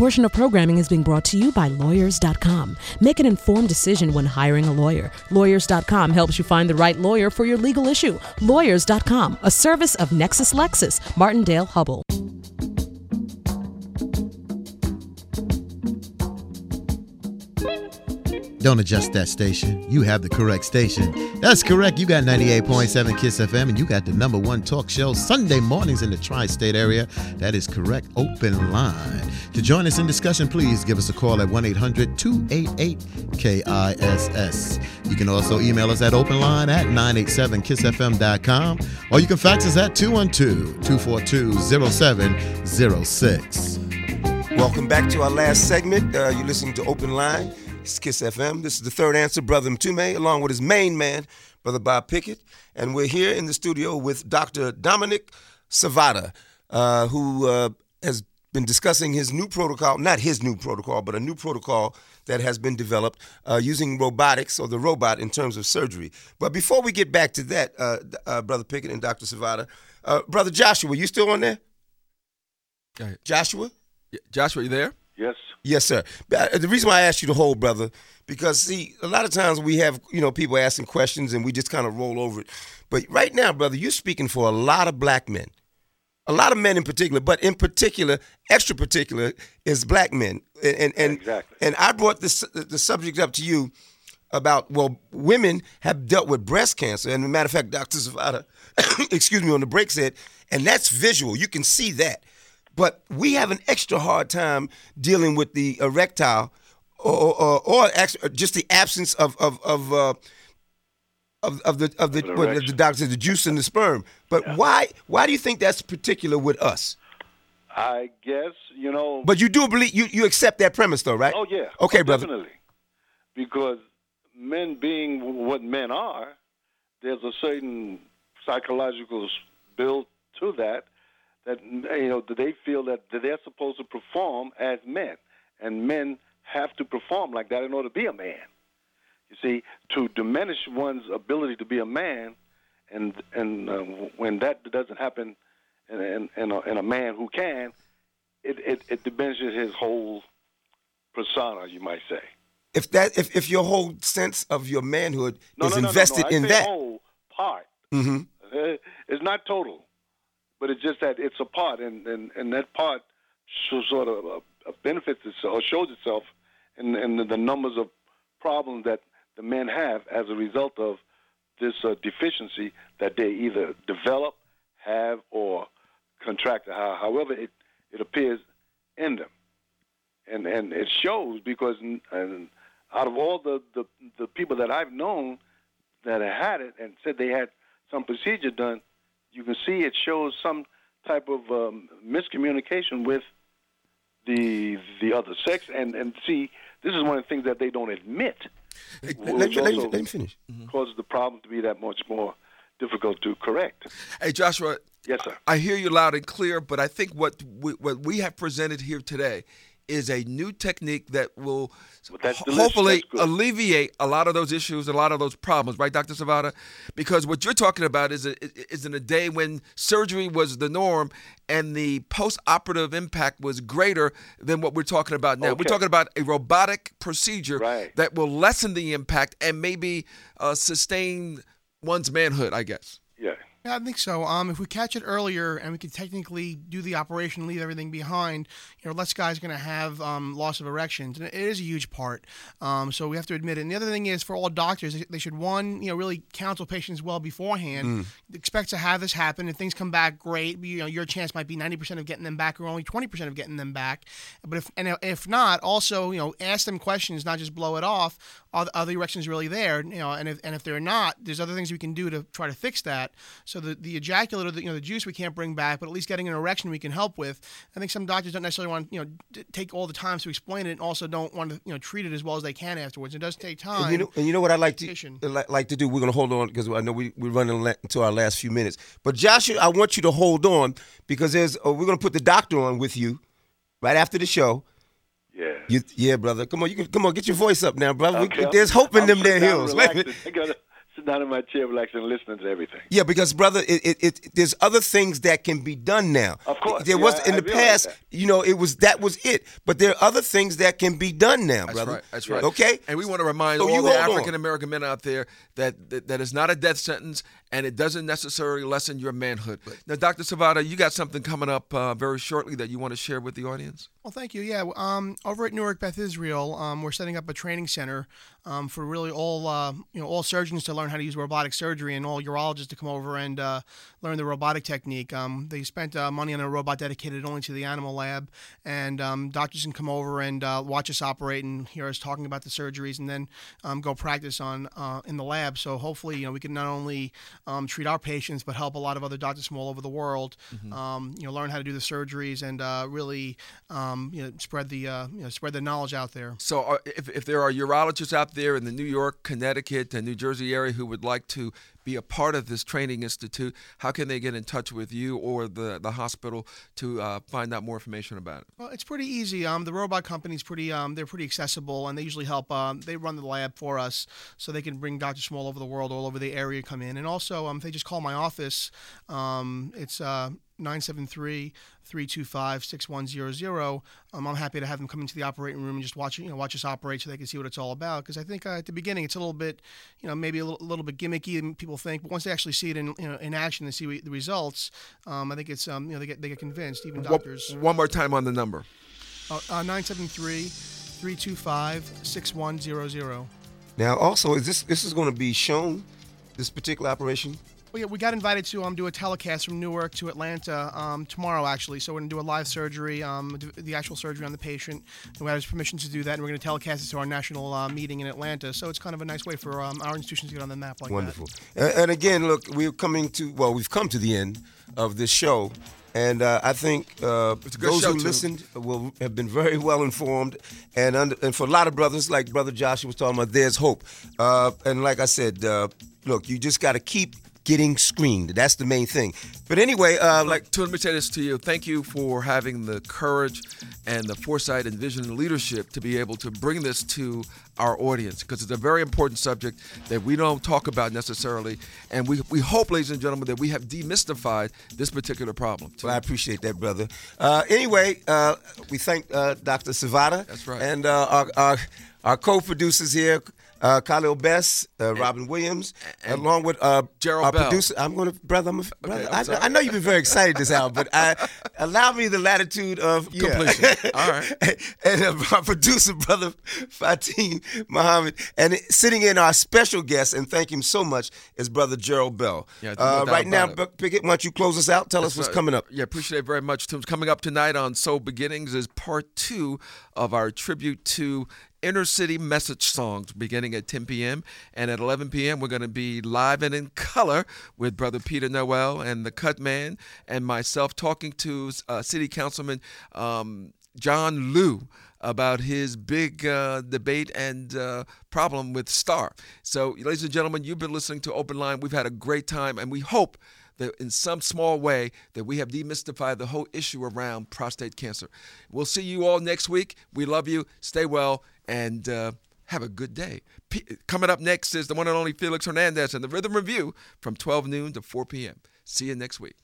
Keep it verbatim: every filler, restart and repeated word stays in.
portion of programming is being brought to you by Lawyers dot com. Make an informed decision when hiring a lawyer. Lawyers dot com helps you find the right lawyer for your legal issue. Lawyers dot com, a service of Nexus Lexus, Martindale Hubble. Don't adjust that station. You have the correct station. That's correct. You got ninety-eight point seven KISS F M, and you got the number one talk show Sunday mornings in the tri-state area. That is correct. Open line. To join us in discussion, please give us a call at one eight hundred two eight eight K I S S. You can also email us at openline at nine eight seven kiss f m dot com, or you can fax us at two one two, two four two, zero seven zero six. Welcome back to our last segment. Uh, you're listening to Open Line. It's KISS F M. This is the third answer, Brother Mtume, along with his main man, Brother Bob Pickett. And we're here in the studio with Doctor Dominic Savada, uh, who uh, has been discussing his new protocol, not his new protocol, but a new protocol that has been developed uh, using robotics, or the robot, in terms of surgery. But before we get back to that, uh, uh, Brother Pickett and Doctor Savada, uh, Brother Joshua, you still on there? Go ahead. Joshua? Yeah, Joshua, you there? Yes. Yes, sir. The reason why I asked you to hold, brother, because, see, a lot of times we have, you know, people asking questions and we just kind of roll over it. But right now, brother, you're speaking for a lot of black men, a lot of men in particular, but in particular, extra particular, is black men. And and and, exactly. and I brought this the subject up to you about, well, women have dealt with breast cancer. And as a matter of fact, Doctor Savada, excuse me, on the break said, and that's visual. You can see that. But we have an extra hard time dealing with the erectile, or or, or just the absence of of of uh, of, of the of the what the doctor said, the juice in the sperm. But yeah. why why do you think that's particular with us? I guess you know. But you do believe you, you accept that premise, though, right? Oh yeah. Okay, oh, brother. Definitely, because men being what men are, there's a certain psychological build to that. That you know, they feel that they're supposed to perform as men, and men have to perform like that in order to be a man. You see, to diminish one's ability to be a man, and and uh, when that doesn't happen in, in, in, a, in a man who can, it, it, it diminishes his whole persona, you might say. If that, if, if your whole sense of your manhood no, is no, no, invested no, no. I in say that, whole part, mm-hmm. uh, it's not total. But it's just that it's a part, and, and, and that part sort of uh, benefits itself, or shows itself in, in the numbers of problems that the men have as a result of this uh, deficiency that they either develop, have, or contract, however it, it appears in them. And and it shows because and out of all the, the, the people that I've known that have had it and said they had some procedure done, you can see it shows some type of um, miscommunication with the the other sex, and, and see, this is one of the things that they don't admit. Let, let, let, let me finish. Causes the problem to be that much more difficult to correct. Hey, Joshua. Yes, sir. I hear you loud and clear, but I think what we, what we have presented here today is a new technique that will well, that's hopefully alleviate a lot of those issues, a lot of those problems, right, Doctor Savada? Because what you're talking about is a, is in a day when surgery was the norm and the post-operative impact was greater than what we're talking about now. Okay. We're talking about a robotic procedure right. that will lessen the impact and maybe uh, sustain one's manhood, I guess. Yeah. Yeah, I think so. Um, if we catch it earlier and we can technically do the operation, leave everything behind, you know, less guys going to have um, loss of erections. And it is a huge part. Um, so we have to admit it. And the other thing is, for all doctors, they should, one, you know, really counsel patients well beforehand. Mm. Expect to have this happen. If things come back, great. You know, your chance might be ninety percent of getting them back, or only twenty percent of getting them back. But if and if not, also, you know, ask them questions, not just blow it off. Are the, are the erections really there? You know, and if and if they're not, there's other things we can do to try to fix that. So the, the ejaculate, or the, you know, the juice we can't bring back, but at least getting an erection we can help with. I think some doctors don't necessarily want to, you know, d- take all the time to explain it, and also don't want to, you know, treat it as well as they can afterwards. It does take time. And you know, and you know what I like to like to do. We're going to hold on because I know we we're running into our last few minutes. But Joshua, I want you to hold on because there's uh, we're going to put the doctor on with you right after the show. Yeah. You, yeah, brother. Come on, you can come on, get your voice up now, brother. Okay, we, there's hope in I'm them there hills. I gotta sitting down in my chair, relaxing, and listening to everything. Yeah, because brother, it, it, it there's other things that can be done now. Of course, there yeah, was in I the realize past. that. You know, it was that was it. But there are other things that can be done now, That's brother. right. That's right. Okay. And we want to remind So all you the hold on. African American men out there that, that that is not a death sentence, and it doesn't necessarily lessen your manhood. Now, Doctor Savada, you got something coming up uh, very shortly that you want to share with the audience. Well, thank you. Yeah, um, over at Newark Beth Israel, um, we're setting up a training center um, for really all uh, you know all surgeons to learn how to use robotic surgery, and all urologists to come over and uh, learn the robotic technique. Um, they spent uh, money on a robot dedicated only to the animal lab, and um, doctors can come over and uh, watch us operate and hear us talking about the surgeries, and then um, go practice on uh, in the lab. So hopefully, you know, we can not only um, treat our patients, but help a lot of other doctors from all over the world, mm-hmm. um, you know, learn how to do the surgeries and uh, really. Um, Um, you know, spread the uh, you know, spread the knowledge out there. So, uh, if if there are urologists out there in the New York, Connecticut, and New Jersey area who would like to be a part of this training institute, how can they get in touch with you or the the hospital to uh, find out more information about it? Well, it's pretty easy. Um, the robot company's pretty um, they're pretty accessible, and they usually help. Um, they run the lab for us, so they can bring doctors from all over the world, all over the area, come in. And also, um, if they just call my office, um, it's uh, nine seven three, three two five, six one zero zero. Um, I'm happy to have them come into the operating room and just watch, you know, watch us operate so they can see what it's all about. Because I think uh, at the beginning it's a little bit, you know, maybe a little, a little bit gimmicky, and people think, but once they actually see it in, you know, in action and see the results, um, I think it's, um, you know, they get they get convinced, even doctors. One, one more time on the number. Uh, uh, nine seven three, three two five, six one zero zero. Now, also, is this this is going to be shown, this particular operation? Well, yeah, we got invited to um, do a telecast from Newark to Atlanta um, tomorrow, actually. So we're going to do a live surgery, um, do the actual surgery on the patient. And we have his permission to do that, and we're going to telecast it to our national uh, meeting in Atlanta. So it's kind of a nice way for um, our institutions to get on the map like Wonderful. that. And, and again, look, we're coming to, well, we've come to the end of this show. And uh, I think uh, those show, who too. listened will have been very well informed. And under, and for a lot of brothers, like Brother Joshua was talking about, there's hope. Uh, and like I said, uh, look, you just got to keep getting screened. That's the main thing. But anyway, uh, like to let me say this to you. Thank you for having the courage and the foresight and vision and leadership to be able to bring this to our audience, because it's a very important subject that we don't talk about necessarily. And we, we hope, ladies and gentlemen, that we have demystified this particular problem. Well, I appreciate that, brother. Uh, anyway, uh, we thank uh, Doctor Savada. That's right. And uh, our, our, our co-producers here, Uh, Khalil Bess, uh, Robin Williams, and along with uh, Gerald our Bell. producer. I'm going to, brother, I'm a, brother I'm sorry. I, I know you've been very excited this hour, but I, allow me the latitude of yeah. Completion. All right. And uh, our producer, brother Fatim Muhammad, and sitting in our special guest, and thank him so much, is brother Gerald Bell. Yeah, no uh, doubt right now, about it. Pickett, why don't you close us out? Tell us Yes, what's uh, coming up. Yeah, appreciate it very much, Tim. Coming up tonight on Soul Beginnings is part two of our tribute to Inner City Message Songs, beginning at ten p.m. And at eleven p.m., we're going to be live and in color with Brother Peter Noel and the Cut Man and myself talking to uh, City Councilman um, John Liu about his big uh, debate and uh, problem with Star. So, ladies and gentlemen, you've been listening to Open Line. We've had a great time, and we hope that in some small way that we have demystified the whole issue around prostate cancer. We'll see you all next week. We love you. Stay well, and uh, have a good day. P- coming up next is the one and only Felix Hernandez and the Rhythm Review from twelve noon to four p.m. See you next week.